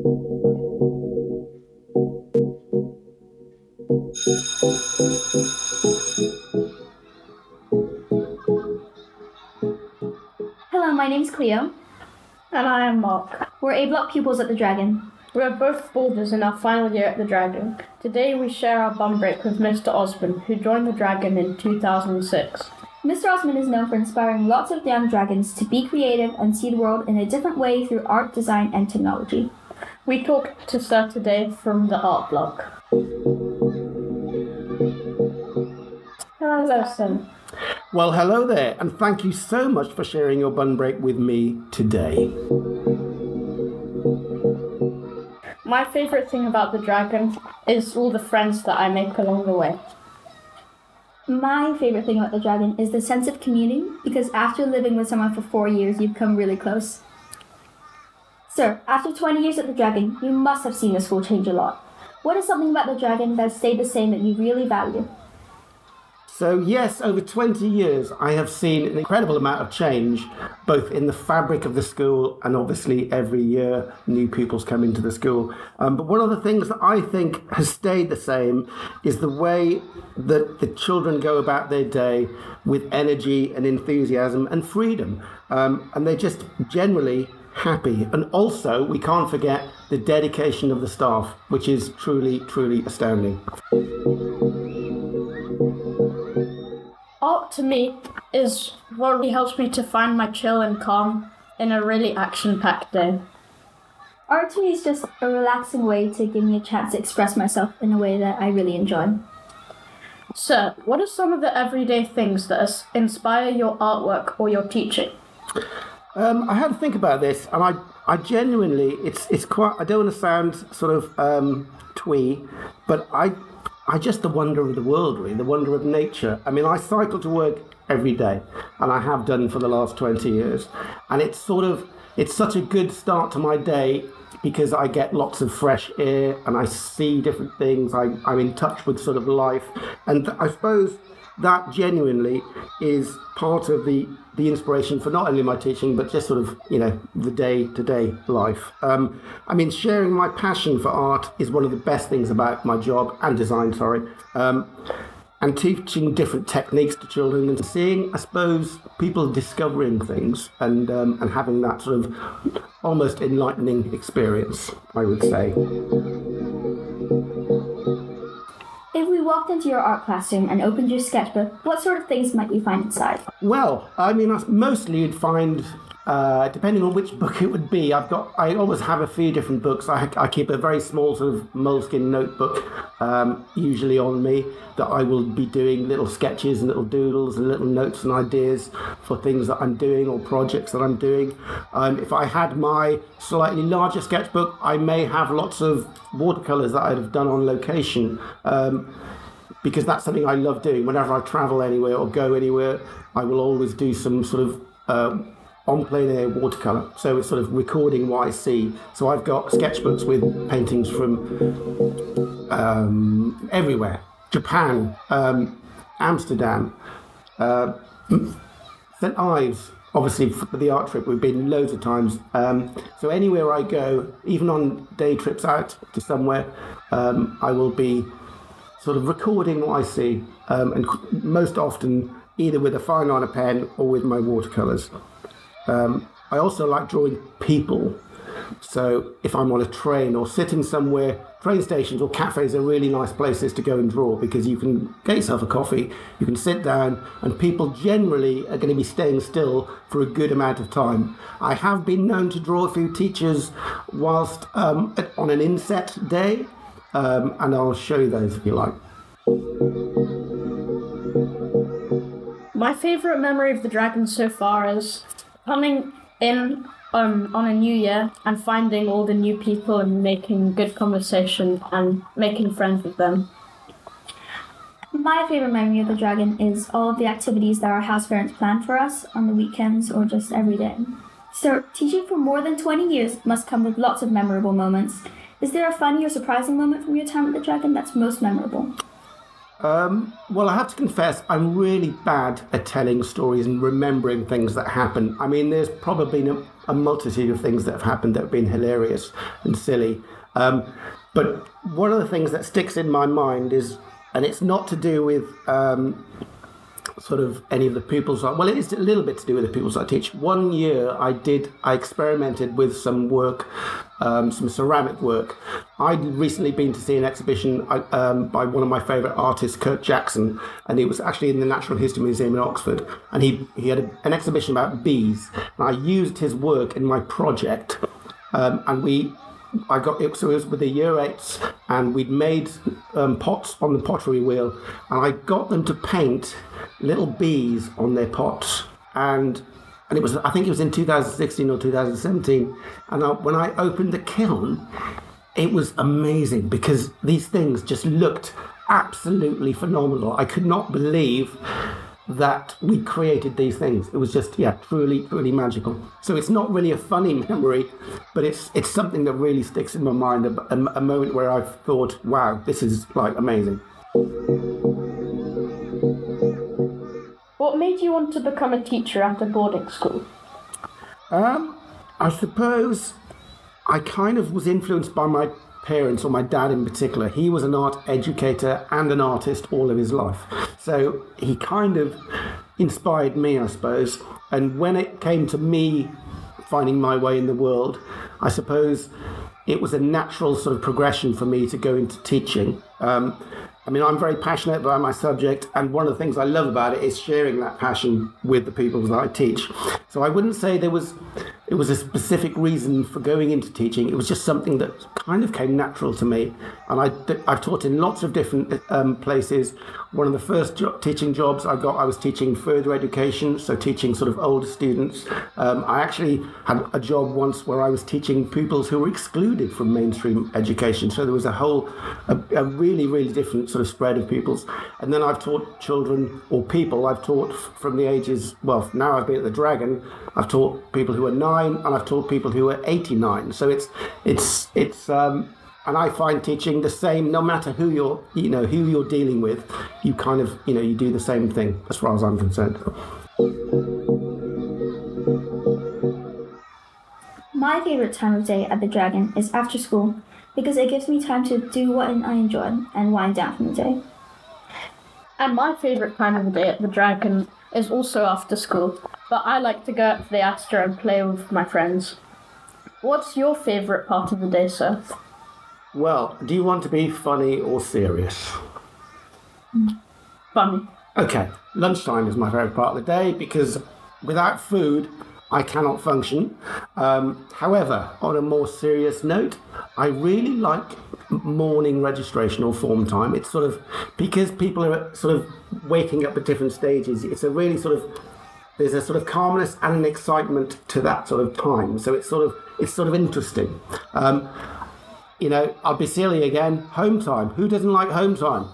Hello, my name's Cleo. And I am Mark. We're A-Block pupils at the Dragon. We are both boarders in our final year at the Dragon. Today we share our bum break with Mr. Osborne, who joined the Dragon in 2006. Mr. Osmond is known for inspiring lots of young dragons to be creative and see the world in a different way through art, design, and technology. We talked to Sir today from the art block. Hello, Sir. Well, hello there, and thank you so much for sharing your bun break with me today. My favourite thing about the Dragon is all the friends that I make along the way. My favourite thing about the Dragon is the sense of community, because after living with someone for 4 years, you become really close. Sir, after 20 years at the Dragon, you must have seen the school change a lot. What is something about the Dragon that stayed the same that you really value? So yes, over 20 years, I have seen an incredible amount of change, both in the fabric of the school and obviously every year new pupils come into the school. But one of the things that I think has stayed the same is the way that the children go about their day with energy and enthusiasm and freedom. And they're just generally happy. And also, we can't forget the dedication of the staff, which is truly, truly astounding. Art, to me, is what really helps me to find my chill and calm in a really action-packed day. Art to me is just a relaxing way to give me a chance to express myself in a way that I really enjoy. Sir, what are some of the everyday things that inspire your artwork or your teaching? I had to think about this, and I genuinely, it's quite, I don't want to sound sort of twee, but I just the wonder of the world, really, the wonder of nature. I mean, I cycle to work every day, and I have done for the last 20 years. And it's such a good start to my day because I get lots of fresh air and I see different things. I'm in touch with sort of life. And I suppose that genuinely is part of the inspiration for not only my teaching, but just sort of, the day-to-day life. I mean, sharing my passion for art is one of the best things about my job, and design, and teaching different techniques to children and seeing, I suppose, people discovering things and having that sort of almost enlightening experience, I would say. If we walked into your art classroom and opened your sketchbook, what sort of things might you find inside? Well, I mean, mostly you'd find, depending on which book it would be, I always have a few different books. I keep a very small sort of moleskin notebook, usually on me, that I will be doing little sketches and little doodles and little notes and ideas for things that I'm doing or projects that I'm doing. If I had my slightly larger sketchbook, I may have lots of watercolours that I'd have done on location, because that's something I love doing. Whenever I travel anywhere or go anywhere, I will always do some sort of on plein air watercolour, so it's sort of recording what I see. So I've got sketchbooks with paintings from everywhere. Japan, Amsterdam, St Ives, obviously for the art trip we've been loads of times. So anywhere I go, even on day trips out to somewhere, I will be sort of recording what I see, and most often either with a fine liner pen or with my watercolours. I also like drawing people. So if I'm on a train or sitting somewhere, train stations or cafes are really nice places to go and draw, because you can get yourself a coffee, you can sit down, and people generally are going to be staying still for a good amount of time. I have been known to draw a few teachers whilst on an inset day, and I'll show you those if you like. My favourite memory of the Dragon so far is coming in on a new year and finding all the new people and making good conversation and making friends with them. My favourite memory of the Dragon is all of the activities that our house parents plan for us on the weekends or just every day. So, teaching for more than 20 years must come with lots of memorable moments. Is there a funny or surprising moment from your time at the Dragon that's most memorable? Well, I have to confess, I'm really bad at telling stories and remembering things that happen. I mean, there's probably a multitude of things that have happened that have been hilarious and silly. But one of the things that sticks in my mind is, and it's not to do with sort of any of the pupils. Well, it is a little bit to do with the pupils I teach. One year I experimented with some work, some ceramic work. I'd recently been to see an exhibition by one of my favourite artists, Kurt Jackson, and it was actually in the Natural History Museum in Oxford. And he had an exhibition about bees, and I used his work in my project. I got it, so it was with the year 8s, and we'd made pots on the pottery wheel, and I got them to paint little bees on their pots, and it was, I think it was in 2016 or 2017, and when I opened the kiln, it was amazing because these things just looked absolutely phenomenal. I could not believe that we created these things. It was just, truly magical. So it's not really a funny memory, but it's something that really sticks in my mind, a moment where I've thought, wow, this is like amazing. What made you want to become a teacher at a boarding school? I suppose I kind of was influenced by my parents, or my dad in particular. He was an art educator and an artist all of his life. So he kind of inspired me, I suppose. And when it came to me finding my way in the world, I suppose it was a natural sort of progression for me to go into teaching. I'm very passionate about my subject, and one of the things I love about it is sharing that passion with the people that I teach. So I wouldn't say it was a specific reason for going into teaching. It was just something that kind of came natural to me. And I've taught in lots of different places. One of the first teaching jobs I got, I was teaching further education, so teaching sort of older students. I actually had a job once where I was teaching pupils who were excluded from mainstream education. So there was a really, really different sort of spread of pupils. And then I've taught children, or people, I've taught from the ages, well, now I've been at the Dragon, I've taught people who are 9, and I've taught people who are 89. So it's and I find teaching the same, no matter who you're dealing with, you kind of, you do the same thing as far as I'm concerned. My favourite time of day at the Dragon is after school, because it gives me time to do what I enjoy and wind down from the day. And my favourite time of the day at the Dragon is also after school, but I like to go out to the Astor and play with my friends. What's your favourite part of the day, sir? Well, do you want to be funny or serious? Funny. Okay, lunchtime is my favourite part of the day because without food, I cannot function. However, on a more serious note, I really like morning registration or form time. It's sort of, because people are sort of waking up at different stages, it's a really sort of, there's a sort of calmness and an excitement to that sort of time. So it's sort of interesting. I'll be silly again. Home time. Who doesn't like home time?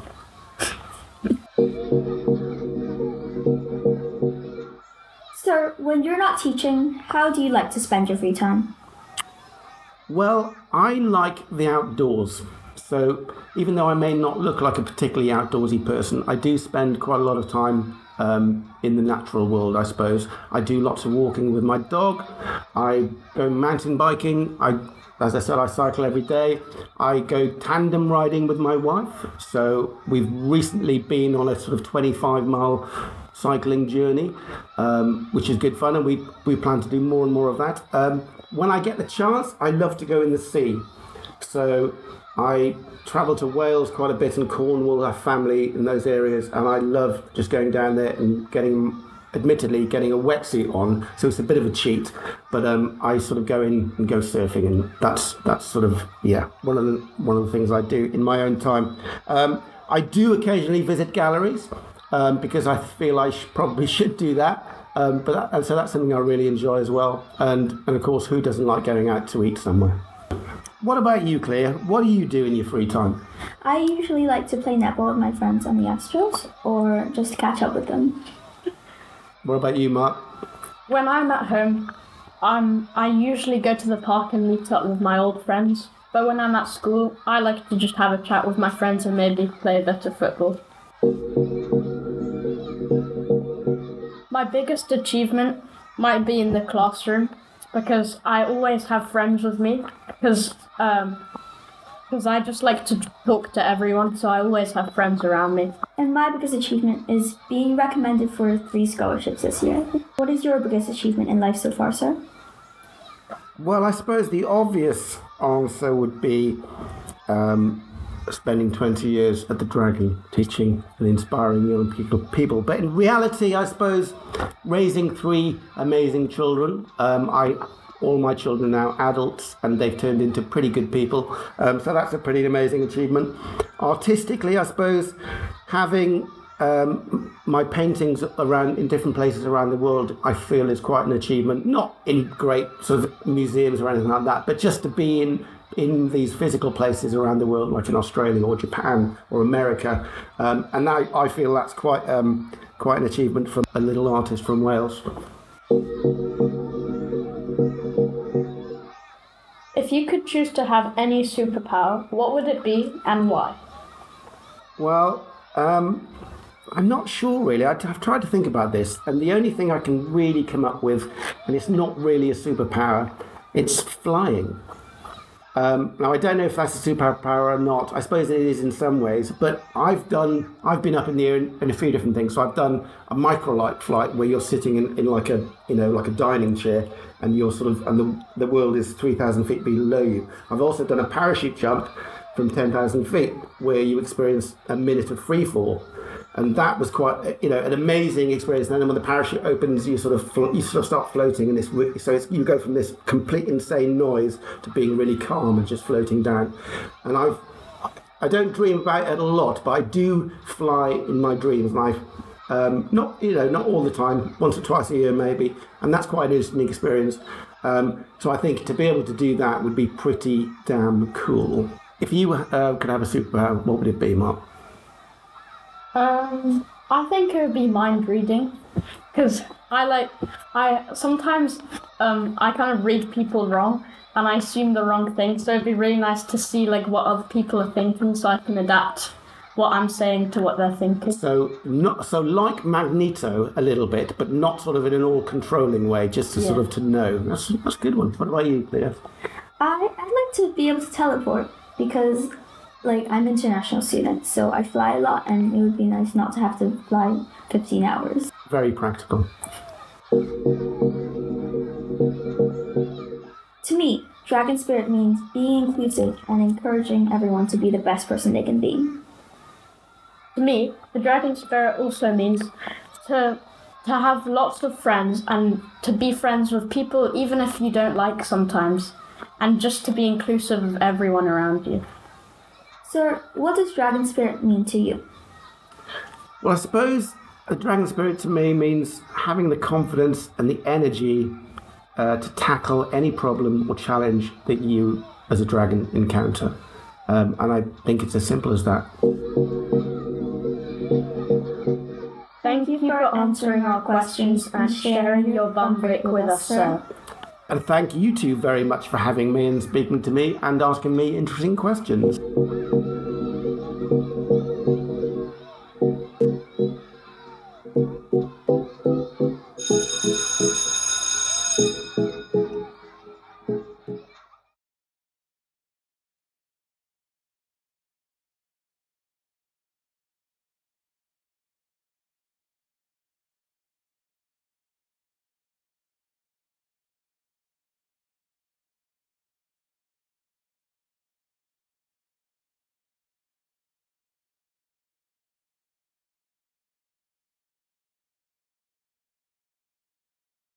So, when you're not teaching, how do you like to spend your free time? Well, I like the outdoors. So, even though I may not look like a particularly outdoorsy person, I do spend quite a lot of time in the natural world, I suppose. I do lots of walking with my dog. I go mountain biking. As I said, I cycle every day. I go tandem riding with my wife. So we've recently been on a sort of 25-mile cycling journey, which is good fun, and we plan to do more and more of that. When I get the chance, I love to go in the sea. So I travel to Wales quite a bit and Cornwall, have family in those areas, and I love just going down there and getting a wetsuit on, so it's a bit of a cheat, but I sort of go in and go surfing, and that's sort of one of the things I do in my own time. I do occasionally visit galleries because I feel I probably should do that, so that's something I really enjoy as well, and of course, who doesn't like going out to eat somewhere? What about you, Claire? What do you do in your free time? I usually like to play netball with my friends on the Astros, or just catch up with them. What about you, Mark? When I'm at home, I usually go to the park and meet up with my old friends. But when I'm at school, I like to just have a chat with my friends and maybe play a bit of football. My biggest achievement might be in the classroom, because I always have friends with me, because I just like to talk to everyone, so I always have friends around me. And my biggest achievement is being recommended for 3 scholarships this year. What is your biggest achievement in life so far, sir? Well, I suppose the obvious answer would be spending 20 years at the Dragon, teaching and inspiring young people. But in reality, I suppose raising 3 amazing children. All my children are now adults, and they've turned into pretty good people. So that's a pretty amazing achievement. Artistically, I suppose having my paintings around in different places around the world, I feel is quite an achievement. Not in great sort of museums or anything like that, but just to be in these physical places around the world, like in Australia or Japan or America, and I feel that's quite an achievement for a little artist from Wales. If you could choose to have any superpower, what would it be and why? Well, I'm not sure really. I've tried to think about this, and the only thing I can really come up with, and it's not really a superpower, it's flying. Now I don't know if that's a superpower or not. I suppose it is in some ways, but I've been up in the air in a few different things. So I've done a microlight flight where you're sitting in like a dining chair, and you're and the world is 3,000 feet below you. I've also done a parachute jump from 10,000 feet where you experience a minute of free fall. And that was quite, an amazing experience. And then when the parachute opens, you sort of start floating, and you go from this complete insane noise to being really calm and just floating down. And I don't dream about it a lot, but I do fly in my dreams. And not all the time, once or twice a year maybe, and that's quite an interesting experience. So I think to be able to do that would be pretty damn cool. If you could have a superpower, what would it be, Mark? I think it would be mind reading, because I sometimes I kind of read people wrong, and I assume the wrong thing, so it'd be really nice to see what other people are thinking, so I can adapt what I'm saying to what they're thinking. So like Magneto a little bit, but not sort of in an all-controlling way, just to sort of to know. That's a good one. What about you, Leah? I'd like to be able to teleport, because I'm an international student, so I fly a lot, and it would be nice not to have to fly 15 hours. Very practical. To me, Dragon Spirit means being inclusive and encouraging everyone to be the best person they can be. To me, the Dragon Spirit also means to have lots of friends, and to be friends with people even if you don't like sometimes, and just to be inclusive of everyone around you. Sir, what does Dragon Spirit mean to you? Well, I suppose a Dragon Spirit to me means having the confidence and the energy to tackle any problem or challenge that you as a dragon encounter. And I think it's as simple as that. Thank you for answering our questions and sharing your Bumbrick with us, sir. And thank you two very much for having me and speaking to me and asking me interesting questions.